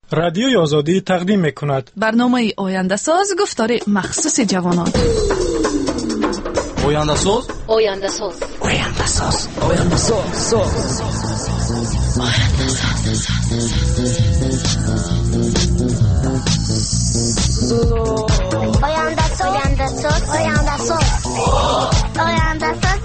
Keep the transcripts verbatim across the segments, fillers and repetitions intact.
رادیوی آزادی تقدیم می‌کند برنامه آینده ساز گفتار مخصوص جوانان. آینده ساز آینده ساز آینده ساز آینده ساز آینده ساز آینده ساز آینده ساز آینده ساز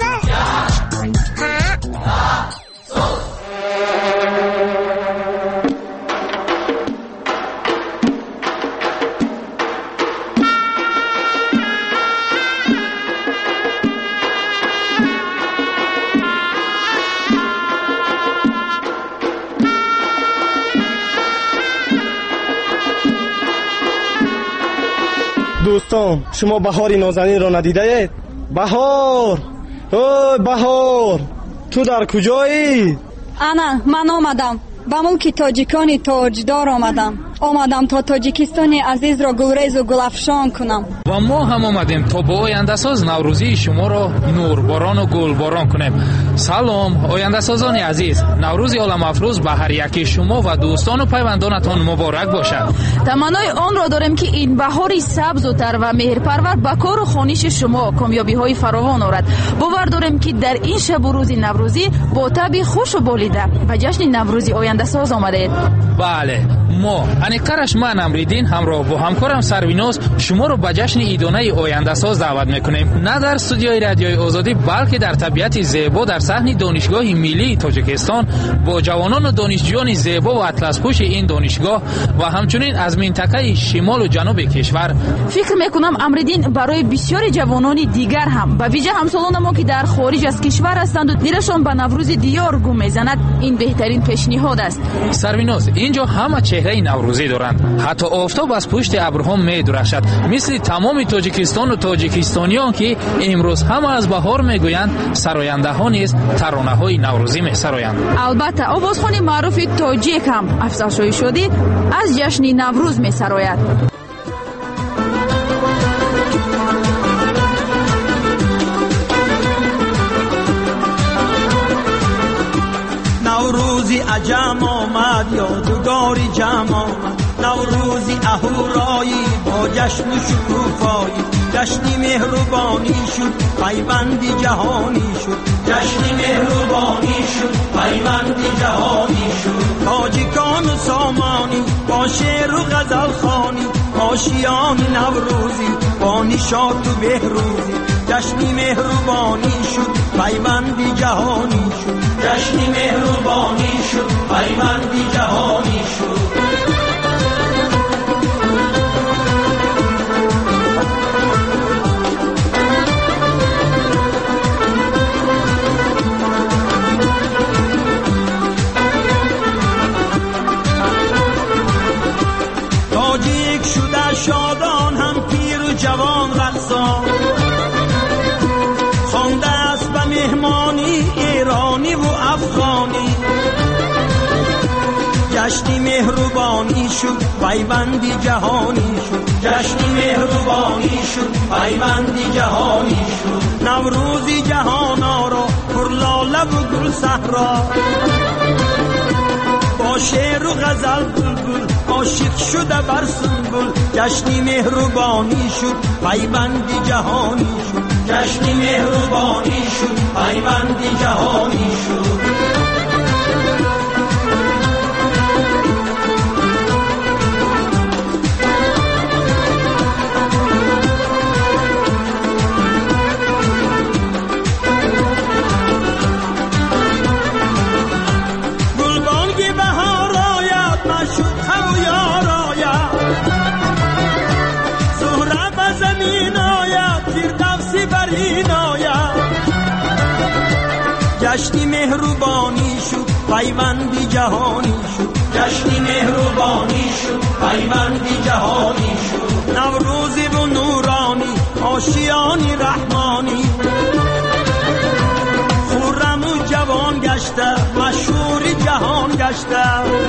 دوستان، شما بهاری نازنین را ندیده اید؟ بهار، اوه بهار، تو در کجایی؟ انا من آمدم، به ملک تاجیکانی تاجدار آمدم. آمدم تا تاجیکستانی عزیز را گلریز و گلافشان کنم. و ما هم آمدیم تا با آینده ساز نوروزی شما را نورباران و گلباران کنیم. سلام آینده سازان عزیز، نوروز عالم افروز به هر یکی شما و دوستان و پیوندانتان مبارک باشد. تمنای آن را داریم که این بهاری سبز و تر و مهرپرور به کار و خانش شما کامیابی های فراوان آورد. باور داریم که در این شب و روز نوروزی با طبع خوش و بالیده به جشن نوروزی آینده ساز آمدید. بله، ما انیکرش من امریدین همراه با همکارم سرویناز شما رو به جشن ایدانه آینده ساز دعوت میکنیم، نه در استودیوی رادیوی آزادی بلکه در طبیعت زیبا در صحن دانشگاه ملی تاجیکستان با جوانان و دانشجویان زیبا و اطلس پوش این دانشگاه و همچنین از منطقه شمال و جنوب کشور. فکر میکنم امریدین برای بسیاری جوانان دیگر هم به ویژه همسالان ما که در خارج از کشور هستند و دلشان به نوروز دیار گم میزند این بهترین پیشنهاد است. سرویناز، اینجا همه چهره نوروزی دارند، حتی آفتاب از پشت ابرها می‌درخشد مثل تمام تاجیکستان و تاجیکستانیان که امروز همه از بهار میگویند. سراینده ها نیز ترانه های نوروزی می‌سرایند. البته آوازخوان معروف تاجیک هم افزایش شده از جشن نوروز می‌سراید. نوروزی عجم آمد یادگاری جمع آمد، نوروزی اهورایی با جشن و شکوفایی، جشنی مهربانی شد پیوندی جهانی شد، جشنی مهربانی شد پیوندی جهانی شد. تاجیکان و سامانی با شعر و غزل خوانی، آشیان نوروزی با نشاط و بهروزی، جشنی مهربانی شد پیوندی جهانی شد، جشنی مهربانی شد پیوندی جهانی شد. تاجیک شده شادان هم پیر و جوان رقصان، خوانده است به مهمانی ایرانی و افغانی، جشنی مهربانی شد پیوندی جهانی شد، جشنی مهربانی شد پیوندی جهانی شد. نوروزی جهان آرا پر لاله و گل صحرا، با شعر و غزل بلبل عاشق شده بر سنبل، جشنی مهربانی شد پیوندی جهانی شد، جشنی مهربانی شد پیوندی جهانی شد. جشنی مهربانی شد پیوندی جهانی شد، جشنی مهربانی شد پیوندی جهانی شد. نوروزی و نورانی آشیانی رحمانی، خورم و جوان گشته مشهوری جهان گشته،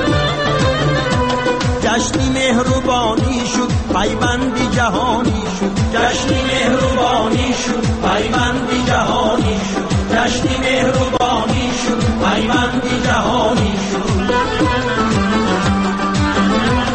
جشنی مهربانی شد پیوندی جهانی شد، جشنی مهربانی شد پیوندی جهانی شد، جشنی مهربانی شد پیوندی جهانی شد.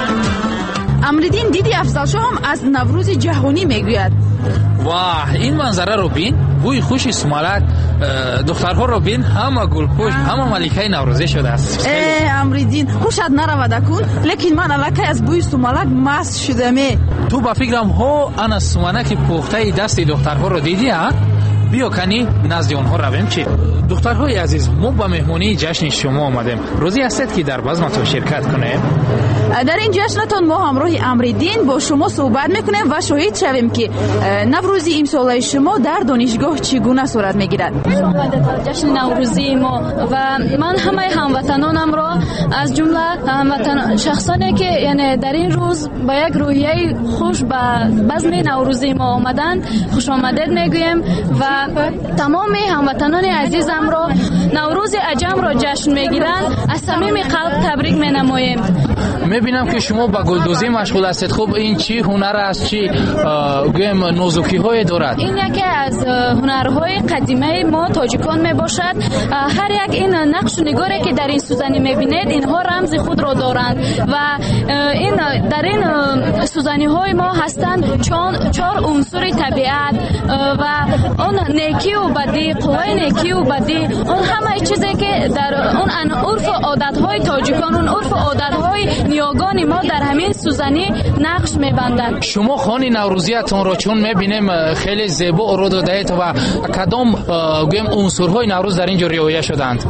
افضل شاه هم از نوروز جهانی میگوید. واه، این منظره رو بین، بوی خوش سمالک، دخترها رو بین، همه گلپوش، همه ملکه نوروزی شده است. ای امریدین، خوشت نرود کن، لیکن من الکی از بوی سمالک مست شدم. تو با فکرم ها انا سمالک پخته دست دخترها رو دیدی ها؟ بیا کنی نزد اونها رویم چی؟ دخترهای عزیز، ما با مهمونی جشن شما آمدیم. روزی هستید که در بزمتون شرکت کنیم؟ در این جشنتان ما همراه امریدین با شما صحبت میکنیم و شاهد شویم که نوروزی امسال شما در دانشگاه چگونه صورت میگیرد. جشن نوروزی ما و من همه هموطنانم را از جمله هموطن شخصانی که یعنی در این روز با یک روحیه خوش به بزم نوروزی ما آمدند خوش آمدید میگویم و تمام هموطنان عزیزم را نوروز عجم را جشن میگیرند از صمیم قلب تبریک مینماییم. میبینم که شما با گلدوزی مشغول هستید. خب این چی هنر است؟ چی گویم نازکی های دارد؟ این یکی از هنرهای قدیمه ما تاجیکان میباشد. هر یک این نقش و نگاری که در این سوزنی میبینید اینها رمز خود را دارند و این در این سوزنی های ما هستند چون چهار عنصر طبیعت و اون نیکی و بدی، قوای نیکی و بدی، اون همه چیزی که در اون عرف و عادت های تاجیکان، اون عرف و عادت های نیاگان ما در همین سوزنی نقش میبندند. شما خانه نوروزیتون را چون میبینیم خیلی زیبا رو دادید و کدام گویم عنصرهای نوروز در اینجا رعایت شدند؟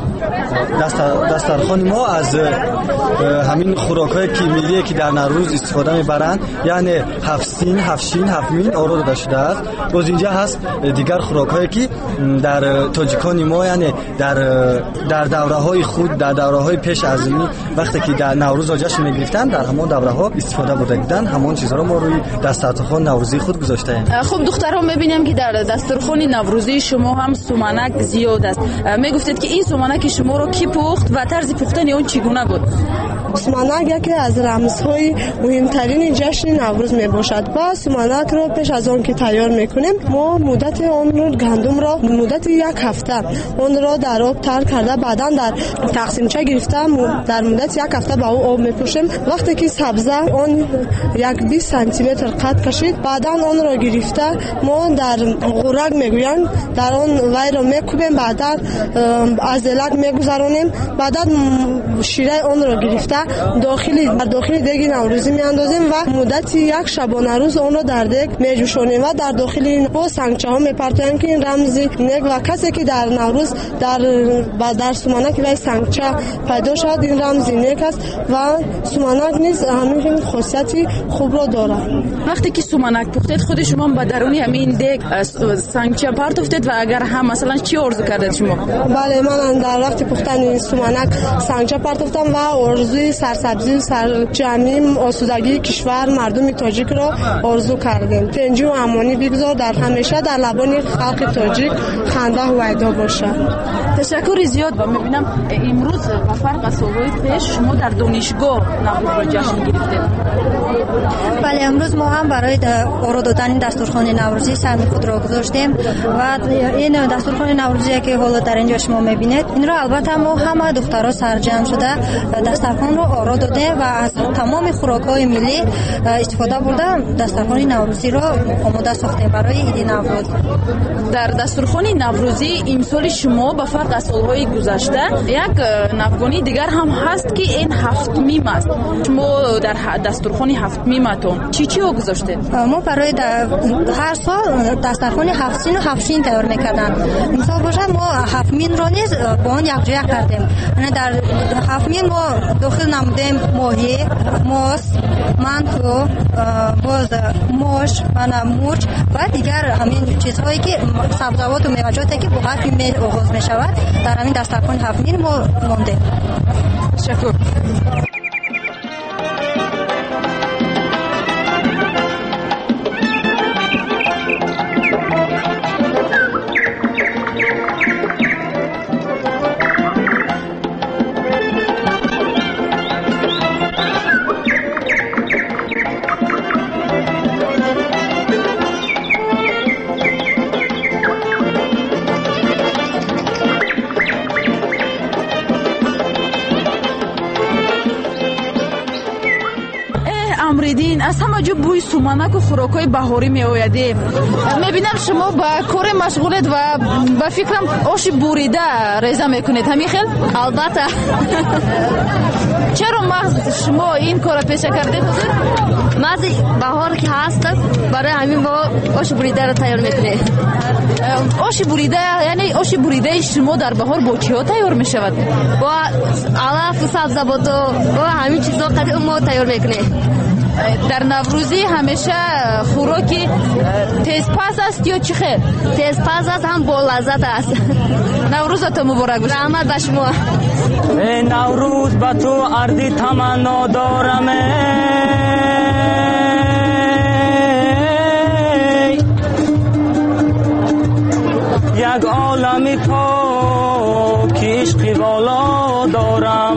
دسترخوان ما از همین خوراک‌های که ملی که در نوروز استفاده میبرند، یعنی هفسین، هفشین، هفمین آورو داده شده است. باز اینجا هست دیگر خوراک‌هایی که در تاجیکان ما یعنی در در دوره‌های خود، در دوره‌های پیش از این وقتی که در نوروز جشن می‌گرفتن در همون دوره‌ها استفاده بودن، همون چیزها رو ما روی دسترخوان نوروزی خود گذاشتیم. خب دخترها می‌بینیم که در دسترخوان نوروزی شما هم سومنک زیاد است. میگفتید که این سومنک شما رو کی پخت و طرز پختن اون چگونه بود؟ سومنک یکی از رمزهای مهمترین جشن نوروز می باشد و سومنک را پیش از آن که تیار میکنیم ما مدت آن رو گندم را مدت یک هفته آن را در آب تر کرده بعدا در تقسیمچه گرفته در مدت یک هفته با او آب میپوشیم. وقتی که سبزه آن یک بیست سانتی متر قد کشید بعدا آن را گرفته ما در غورک میگویند در آن وی را میکوبیم بعدا از الک میگذرانیم بعدا شیره آن را گرفته داخلی در داخل دیگ نوروزی میاندازیم و مدت یک شبانه روز آن را در دیگ میجوشانیم و در داخل این با سنگچه ها میپرتیم که این رمزی نیک و کسی که در نوروز در در سومنک وی سنگچه پیدا شد این رمزی نیک است و سومنک نیز همین خاصیتی خوب را دارد. وقتی که سومنک پختید خود شما به درونی همین دیگ سنگچه پرت افتید و اگر هم مثلا چی آرزو کردید شما؟ بله من در وقت پختن این سومنک سنگچه پرت افتم و آرزوی سرسبزی و سرجمعی آسودگی کشور مردم تاجیک را آرزو کردیم. تنجی و امانی بگذار در همیشه در لبان خلق تاجیک خنده و ویدا باشد. تشکر زیاد و میبینم امروز و فرق از سالهای پیش شما در دانشگاه نوروز را جشن گرفتید. بله امروز ما هم برای آرا دادن دستورخوان نوروزی سهم خود را گذاشتیم و این دستورخوان نوروزی که حالا در اینجا شما میبینید این را البته ما همه دخترها سرجم شده دسترخوان رو آرا داده و از تمام خوراک‌های ملی استفاده برده دسترخوان نوروزی را آماده ساخته برای عید نوروز. در دسترخوان نوروزی امسال شما به فرق از سالهای گذشته یک نوگانی دیگر هم هست که این هفتمیم است. شما در دسترخوان هفتمیمتون چی چی گذاشتید؟ ما برای هر سال دسترخوان هفتین و هفتین تیار میکردن. مثال باشه ما هفتمین را نیز با آن یک جای کردیم. یعنی در هفتمین ما داخل نمودیم ماهی، ماست، منتو، باز ماش، مرچ و دیگر همین چیزهایی که سبزیجات و میوه‌جاتی که با حرف می آغاز می شود در همین دسترخوان هفتمین ما مانده. تشکر. намридин, аз ҳама ҷо бӯи суманаку хӯрокҳои баҳорӣ меояде. Мебинам шумо ба коре машғулед ва ба фикрам оши бурида реза мекунед. Ҳамин хел? Албатта. чаро мағз шумо ин кора пеша кардед ҳозир? мағзи баҳор ки ҳаст, барои ҳамин мо оши буридаро тайёр мекунем. оши бурида, яъне оши буридаи шумо дар баҳор бо чиҳо тайёр мешавад? бо алафу сабзавоту бо ҳамин чизо қади мо тайёр мекунем. дар наврӯзӣ ҳамеша хӯроки тезпаз аст ё чӣ хел? Тезпаз аст, ҳам бо лаззат аст. наврӯзатон муборак бошад. раҳмат ба шумо. эй наврӯз ба ту арди таманно дорам, як олами пок ишқи боло дорам.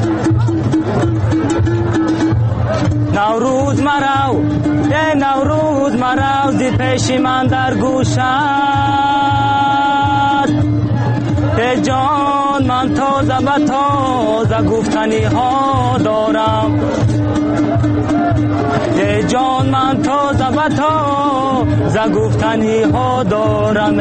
наврӯз марав, эй наврӯз марав, зи пеши ман дар гӯшат. ای جان من تازه به تازه گفتنی ها دارم. ای جان من تازه به تازه گفتنی ها دارم.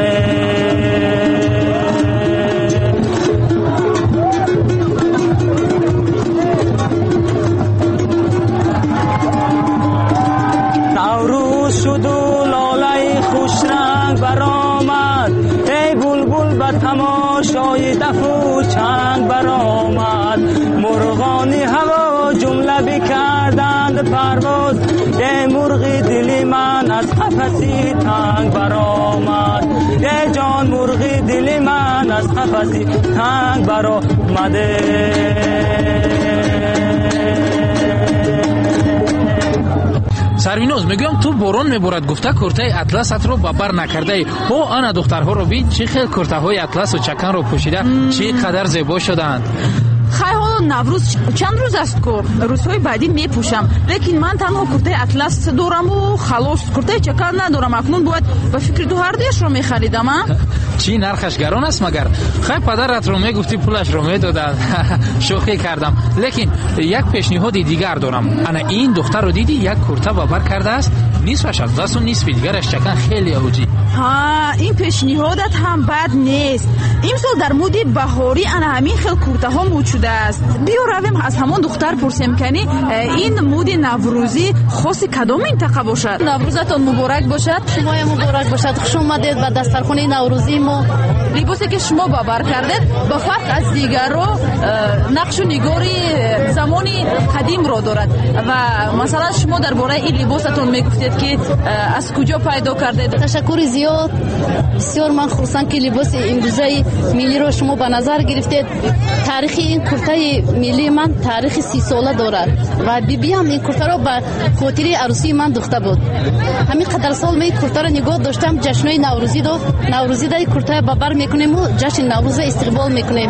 نوروز شد و لاله خوش رنگ برآمد، ای بلبل به تماشای دف و چنگ برآمد. مرغانی هوا جمله بکردند پرواز، ای مرغی دلی من از قفسی تنگ برآمد. ای جان مرغی دلی من از قفسی تنگ برآمده. سروینوز میگم تو بارون میبارد گفته کورتای اطلست رو با بر نکرده. او آن دخترها رو بین چه خیلی کورته های اطلس و چکن رو پوشیده، چه قدر زیبا شدند. خیلی حالا نوروز چند روز است که روزهای بعدی میپوشم، لیکن من تنها کورته اطلس دارم و خلاص، کورته چکن ندارم. اکنون باید به فکر دو هر دیش رو میخریدم. چی نرخش گران است مگر؟ خیلی پدرت رو میگفتی پولش رو میدادن. شوخی کردم. لیکن یک پیشنهاد دیگر دارم. انا این دختر رو دیدی یک کورته با بر کرده است، نصفش اطلس و نصف دیگرش چکن خیلی اوجی. ها این پیشنهادت هم بد نیست. امسال در مودی بهاری انا همین خیلی کورته ها موجود است. بیا رویم از همون دختر پرسیم کنی این مودی نوروزی خاص کدام منطقه باشد؟ نوروزتون مبارک باشد. شما هم مبارک باشد. خوش اومدید به دسترخوان نوروزی ما. لباسی که شما باور کردید به فرق از دیگرو نقش و نگاری زمانی قدیم را دارد و مثلا شما درباره این لباستون میگفتید که از کجا پیدا کردید؟ تشکر زیاد. بسیار من خرسندم که لباس امروزی ملی رو شما به نظر گرفتید. تاریخ این کورته ملی من تاریخ سی ساله دارد و بیبی هم این کورته رو به خاطر عروسی من دوخته بود. همین قدر سال می کورته رو نگاه داشتم. جشنای نوروزی دو نوروزی دای کورته با بر میکنیم و جشن نوروز استقبال میکنیم.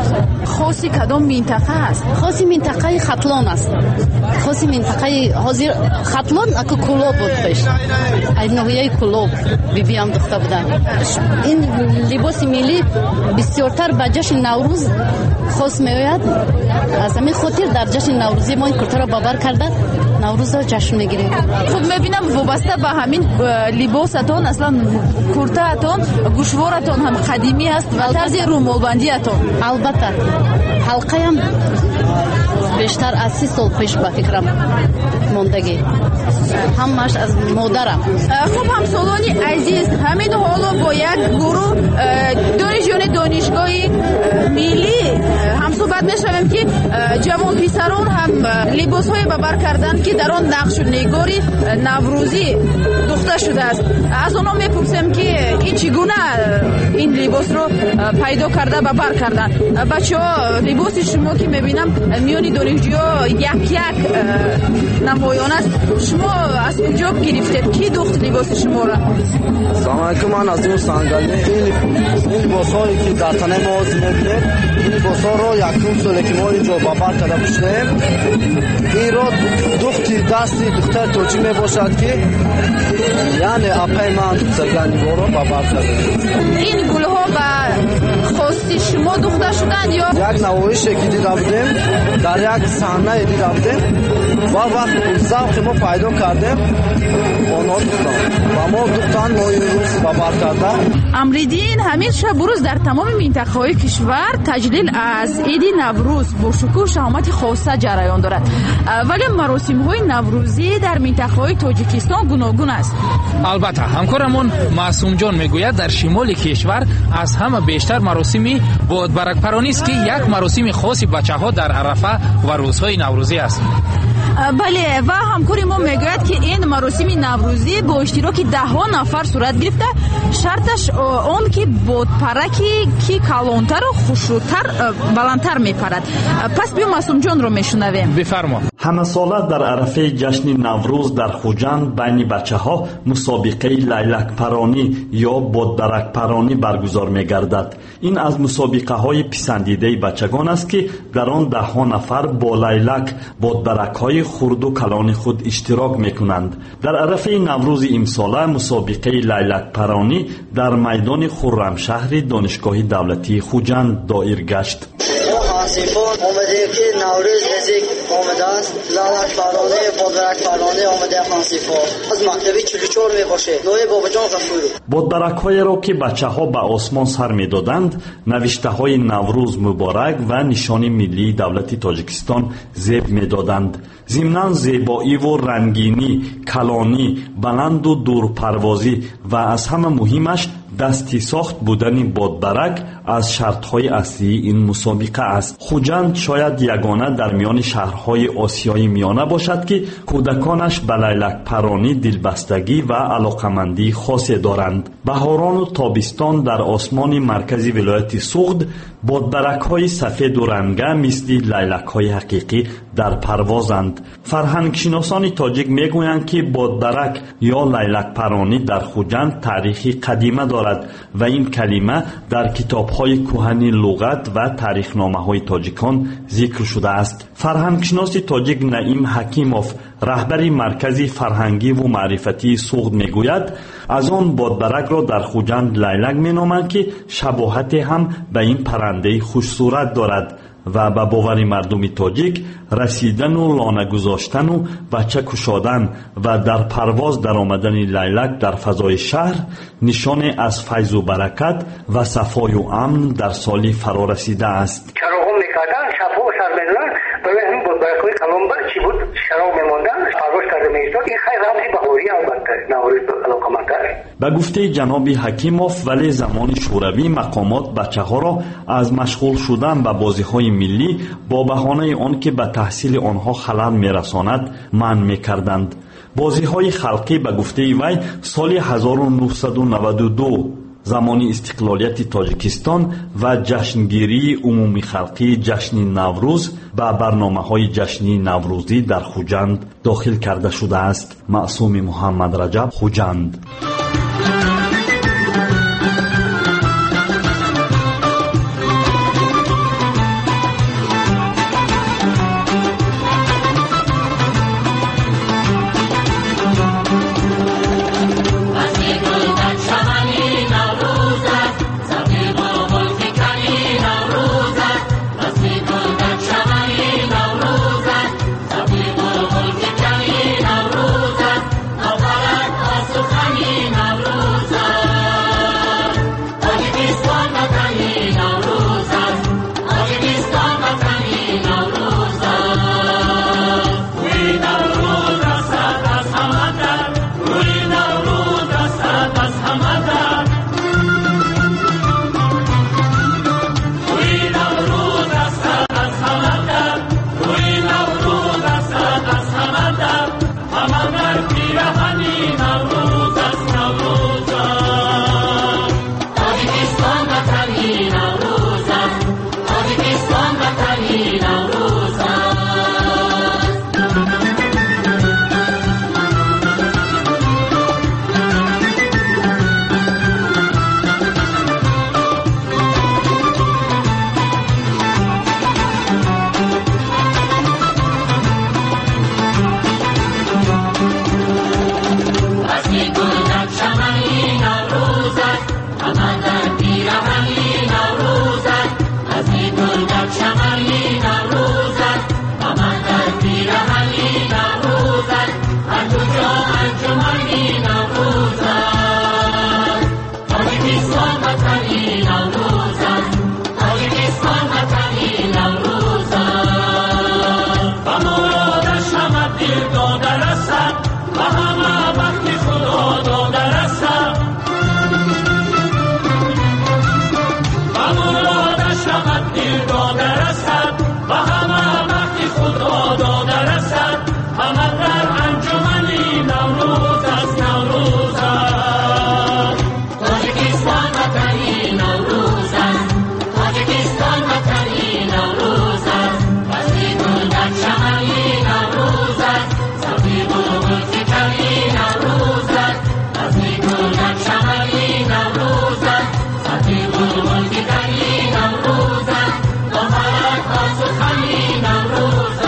خاصی کدام منطقه است؟ خاصی منطقه ختلان است. خاصی منطقه حاضر ختلان اکو کلوب بود پیش. این نوعی کلوب بیبی هم دوخته بودن. این لباس ملی بسیارتر به جشن نوروز خاص میآید. از همین خاطر در جشن نوروزی ما این کورته را باور کرده نوروز را جشن میگیریم. خب میبینم وابسته به همین لباستون اصلا کورتهتون گوشوارتون هم قدیمی است و طرز رومالبندیتون. البته حلقه هم بیشتر از سی سال پیش با فکرم موندگی. همش از مادرم. خب همسالانی عزیز همین حالا با یک گروه دانشجویان دانشگاه ملی هم صحبت میشویم که جوان پسران هم لباس های ببر کردن که در آن نقش و نگاری نوروزی دوخته شده است. از اونا میپرسیم که این چگونه این لباس رو پیدا کرده ببر کردن. بچه ها لباس شما که میبینم میانی دانشجوها یک یک نمایان است. شما از کجا گرفتید؟ کی دوخت لباس شما را؟ سلام علیکم. من از اون سنگلی این لباس هایی که در تنه ما میبینید این لباس ها رو یک روز ساله که ما اینجا بابر کرده بشنیم این را دوختی دستی دختر توجیه می باشد که یعنی اپای من سرگندگی رو با بر کرده. این گل ها با خواستی شما دوخته شدند یا یک نمایشی که دیده بودیم در یک صحنه دیده بودیم و وقت ذوق ما پیدا کردیم آنها دوختن و ما دوختن ما این روز با بر کرده. امریدین همین شب روز در تمام منطقه های کشور تجلیل از عید نوروز با شکوه شهامت خاصه جریان دارد، ولی مراسم های نوروزی در منطقه های تاجیکستان گوناگون است. البته همکارمون معصوم جان میگوید در شمال کشور از همه بیشتر مراسمی بادبرک پرانی است که یک مراسم خاصی بچه ها در عرفه و روزهای نوروزی است. بله و همکاری ما میگوید که این مراسم نوروزی با اشتراک ده ها نفر صورت گرفته، شرطش آن که بادپرکی که کلانتر و خوشروتر بلندتر میپرد. پس بیا معصوم جان رو میشنویم. بفرما. همه ساله در عرفه جشن نوروز در خوجند بین بچه ها مسابقه لیلک پرانی یا بادبرک پرانی برگزار می گردد. این از مسابقه های پسندیده بچگان است که در آن ده ها نفر با لیلک بادبرک های خرد و کلان خود اشتراک می کنند. در عرفه نوروز امساله مسابقه لیلک پرانی در میدان خرمشهر دانشگاه دولتی خوجند دایر گشت. حاسفون آمده که نوروز نزدیک آمده است، لیلک پرانی بادبرک پرانی آمده حاسفون از مکتبی چهل و چهار می باشه. نوی بابا جان غفور بادبرک های را که بچه ها به آسمان سر می دادند نوشته های نوروز مبارک و نشان ملی دولت تاجیکستان زیب می دادند. ضمناً زیبایی و رنگینی، کلانی، بلند و دورپروازی و از همه مهمش دستی ساخت بودن بادبرک از شرطهای اصلی این مسابقه است. خوجند شاید یگانه در میان شهرهای آسیای میانه باشد که کودکانش به لیلک پرانی دلبستگی و علاقمندی خاصی دارند. بهاران و تابستان در آسمان مرکزی ولایت سوغد بادبرک های سفید و رنگه مثل لیلک های حقیقی در پروازند. فرهنگ شناسان تاجیک میگویند که بادبرک یا لیلک پرانی در خوجند تاریخی قدیمه دارد و این کلمه در کتاب‌های کهنی لغت و تاریخنامه‌های تاجیکان ذکر شده است. فرهنگ شناس تاجیک نعیم حکیموف رهبر مرکز فرهنگی و معرفتی سوغد میگوید از آن بادبرک را در خوجند لیلک مینامند که شباهت هم به این پرنده خوش صورت دارد و به باور مردم تاجیک رسیدن و لانه گذاشتن و بچه کشادن و در پرواز در آمدن لیلک در فضای شهر نشان از فیض و برکت و صفای و امن در سال فرا رسیده است. چراغ میکردن شفا و سر میدادن برای همین بادبرک های کلانبر چی بود شراب میماندن پرواز کرده میشتاد. این خیلی رمزی بهاری البته نوروز علاقمندتره. به گفته جناب حکیموف ولی زمان شوروی مقامات بچه ها را از مشغول شدن به بازی های ملی با بهانه آن که به تحصیل آنها خلل میرساند منع میکردند. بازی های خلقی به گفته وی سال هزار و نهصد و نود و دو زمان استقلالیت تاجیکستان و جشنگیری عمومی خلقی جشن نوروز به برنامه‌های جشنی نوروزی در خوجند داخل کرده شده است. معصوم محمد رجب، خوجند. Nowruz دل داده رسد و همه وقتی خدا داده رسد و مرادش همه دل داده رسد و همه وقتی خدا داده رسد همه در انجمنی نوروز از نوروز است تاجیکستان وطنی نوروز است تاجیکستان وطنی نوروز است وزی گل در چمنی نوروز است سبزی گل فکری نوروز است وزی گل در چمنی نوروز است سبزی گل فکری نوروز است با فلک با سخنی نوروز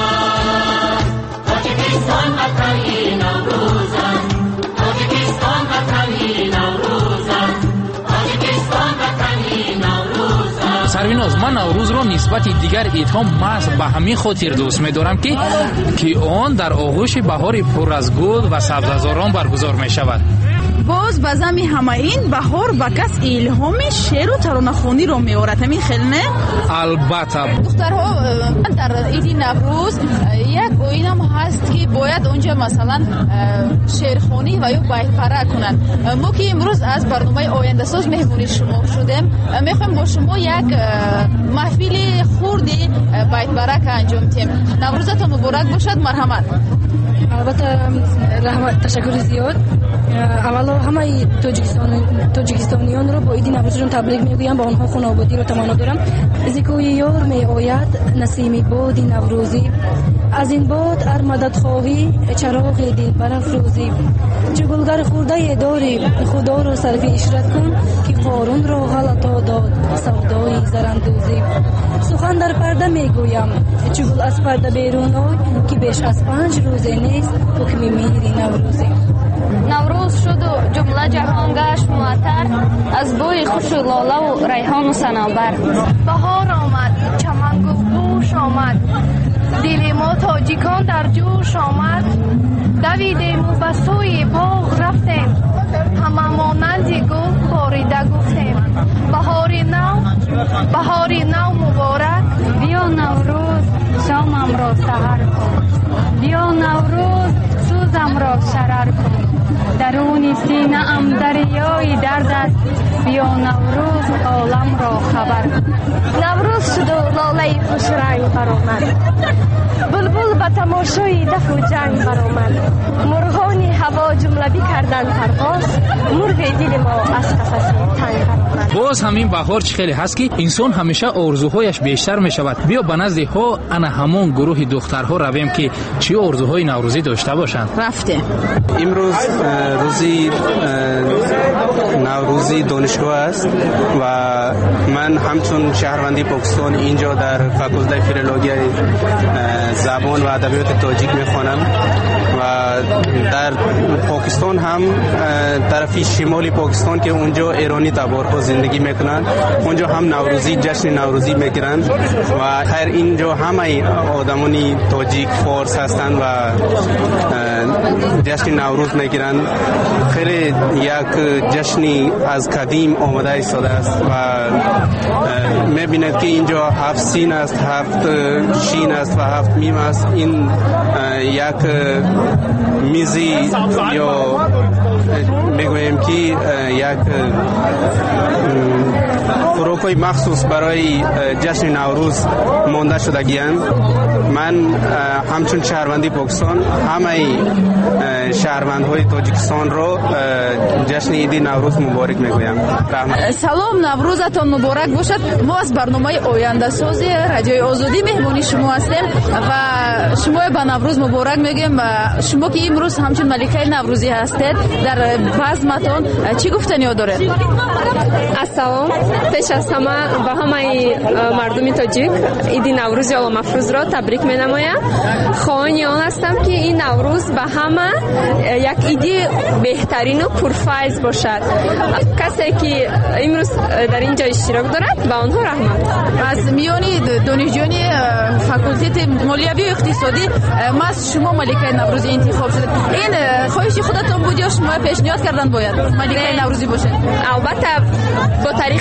است تاجیکستان وطنی نوروز است تاجیکستان وطنی نوروز است تاجیکستان وطنی نوروز است. سرویناز، من نوروز را نسبت دیگر عیدها محض به همین خاطر دوست می‌دارم که که آن در آغوش بهار پر از گل و سبززاران برگزار می‌شود. باز به زمین همه این بهار به کس الهام شعر و ترانه‌خوانی را می‌آورد. همین خیلی نه؟ البته دخترها در عید نوروز یک اوین هم هست که باید اونجا مثلا شعرخوانی و یا بیت‌پره کنند. ما که امروز از برنامه آینده ساز مهمون شما شدیم، میخوایم با شما یک محفل خوردی بیت‌پره که انجام دهیم. نوروزتون مبارک باشد. مرحمت. البته رحمت، تشکر زیاد. اولا همه تاجیکستان تاجیکستانیان را با عید نوروزشون تبریک میگویم. با آنها خانوادگی را تمنا دارم. زیکوی یار می آید نسیم باد نوروزی، از این باد ار مدد خواهی چراغ دل برافروزی. چه گلگر خورده داری خدا را صرف اشرت کن که قارون را غلطا داد سودای زراندوزی. سخن در پرده میگویم چه گل از پرده بیرون آی که بیش از پنج روزه نیست حکم میری نوروزی. نوروز شد و جمله جهان گشت معطر از بوی خوش و لاله و ریحان و صنوبر. بهار آمد، چمن گلگوش آمد، دل ما تاجیکان در جوش آمد. دویدیم و به سوی باغ رفتیم، همه مانند گل باریده گفتیم بهار نو بهار نو مبارک. بیا نوروز شامم را سحر کن، بیا نوروز سوزم را شرر کن. درون سینه ام دریای درد است، بیا نوروز عالم را خبر کن. نوروز شد و لاله خوش رنگ برآمد، بلبل به تماشای دف و جنگ برآمد. مرغان هوا جمله بی کردن پرواز، مرغ دل ما از قفس تنگ برآمد. باز همین بهار چه خیلی هست که انسان همیشه آرزوهایش بیشتر می شود. بیا به نزد ها انا همون گروه دخترها رویم که چه آرزوهای نوروزی داشته باشند. رفته امروز روزی نوروزی دانشگاه است و من همچون شهروندی پاکستان اینجا در فاکولته فیلولوژی زبان و ادبیات تاجیک میخوانم و در پاکستان هم طرفی شمالی پاکستان که اونجا ایرانی تبارها زندگی میکنند، اونجا هم نوروزی جشن نوروزی میگیرند و خیر اینجا همه آدمانی تاجیک فارس هستند و جشن نوروز میگیرند. خیلی یک جشنی از قدیم آمده ایستاده است و میبینید که اینجا هفت سین است، هفت شین است و هفت میم است. این یک میزی یا میگوییم که یک خوراک‌های مخصوص برای جشن نوروز مانده شدگی‌اند. من همچون شهروندی پاکستان همه شهروندهای تاجیکستان رو جشن عید نوروز مبارک میگویم. سلام، نوروزتان مبارک باشد. ما از برنامه آینده ساز رادیوی آزادی مهمانی شما هستیم و شما به نوروز مبارک میگیم و شما که امروز همچون ملکه نوروزی هستید در بزمتان چی گفتنی دارید؟ السلام، پیش از همه به همه مردم تاجیک عید نوروز عالم افروز را تبریک مینمایم. خواهان آن هستم که این نوروز به همه یک عید بهترین و پرفیض باشد. کسی که امروز در اینجا اشتراک دارد به آنها رحمت. از میانی دانشجویان فاکولته مالیوی و اقتصادی ما از شما ملکه نوروزی انتخاب شد. این خواهش خودتون بود یا شما پیشنهاد کردن باید ملکه نوروزی باشید؟ البته با طریق پیشنهاد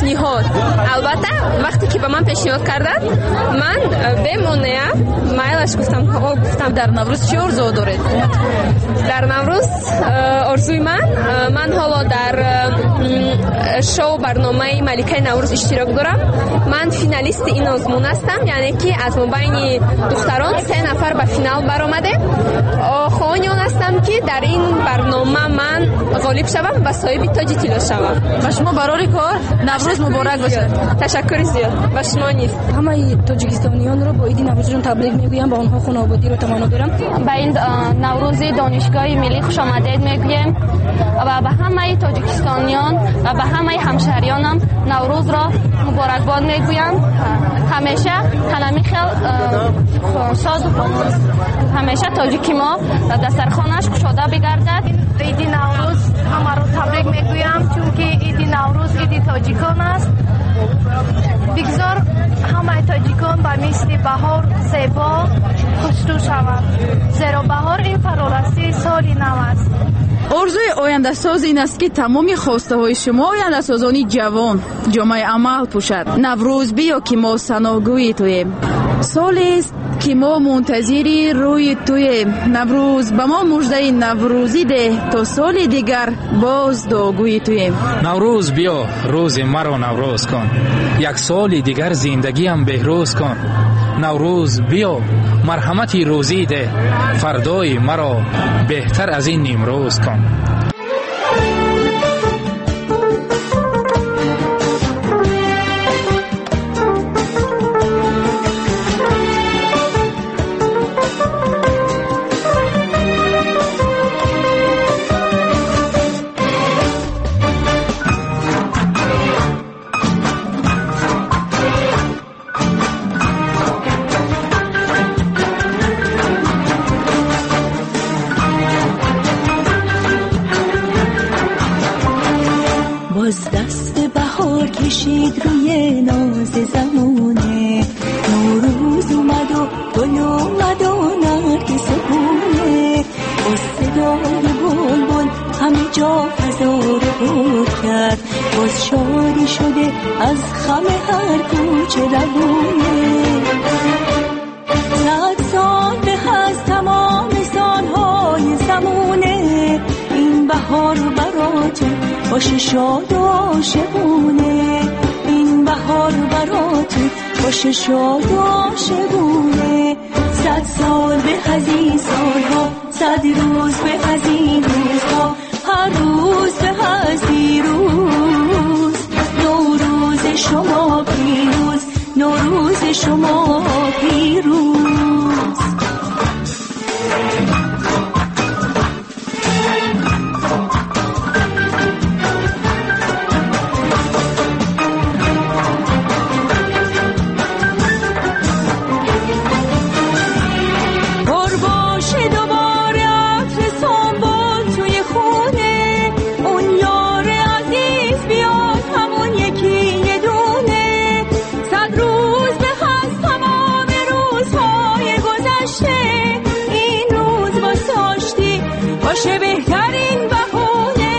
پیشنهاد. البته وقتی که به من پیشنهاد کردن من بمونه مایلش گفتم ها گفتم. در نوروز چی آرزو دارید؟ در نوروز آرزوی من من حالا در شو برنامه ملکه نوروز اشتراک دارم. من فینالیست این آزمون هستم، یعنی که از بین دختران سه نفر به فینال برآمده. خواهان هستم که در این برنامه من غالب شوم و صاحب تاج طلا شوم. و شما برای کار نوروز مبارک باشد. تشکر زیاد. و شما نیست. همه تاجیکستانیان رو با عید نوروزشون تبریک میگویم، با اونها خانوادگی رو تمنا دارم. به این نوروز دانشگاه ملی خوش آمدید میگویم و به همه تاجیکستانیان و به همه همشهریانم نوروز را مبارکباد میگویم. همیشه هنمی خیل شاد و همیشه تاجیکی ما دسترخوانش گشاده بگردد. عید نوروز همه رو تبریک میگویم چون که عید نوروز عید تاجیکان است. بگذار همه تاجیکان به مثل بهار زیبا خوشرو شود، زیرا بهار این فرارسی سال نو است. آرزوی آینده ساز این است که تمام خواسته های شما آینده سازانی جوان جامعه عمل پوشد. نوروز بیا که ما ثناگوی توییم. سالی است که ما منتظری روی توی نوروز. به ما مژده نوروزی ده تا سال دیگر باز دعاگوی توییم. نوروز بیا روز مرا نوروز کن، یک سال دیگر زندگیم بهروز کن. نوروز بیا مرحمتی روزی ده، فردای مرا بهتر از این امروز کن. باز دست بهار کشید روی ناز زمونه، نوروز اومد و گل اومد و نرگس بونه، با صدای بلبل همه جا فضا رو پر کرد، باز شادی شده از خم هر کوچه روونه. صد سال به از تمام سالهای زمونه، این بهار براتون باشه شاد و عاشقونه، این بهار براتون باشه شاد و عاشقونه. صد سال به از این سالها، صد روز به از این روزها، هر روز به از این روز. نوروز شما پیروز، نوروز شما پیروز. باشه بهترین بهونه.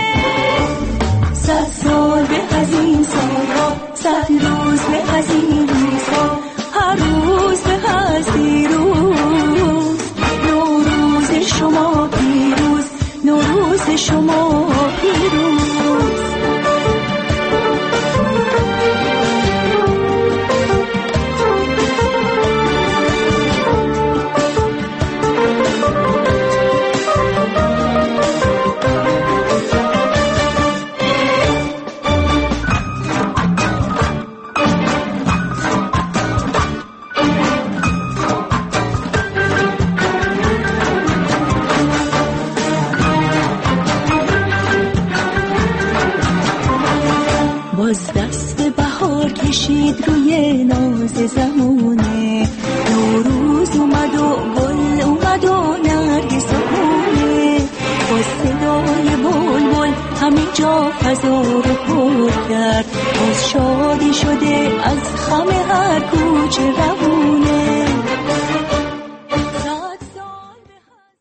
صد سال به از این سالها، صد روز به از این روزها، هر روز به از این روز. نوروز شما پیروز، نوروز شما پیروز. باز دست بهار کشید روی ناز زمونه، نوروز اومد و گل اومد و نرگس بونه، با صدای بلبل همه جا فضا رو پر کرد، باز شادی شده از خم هر کوچه روونه.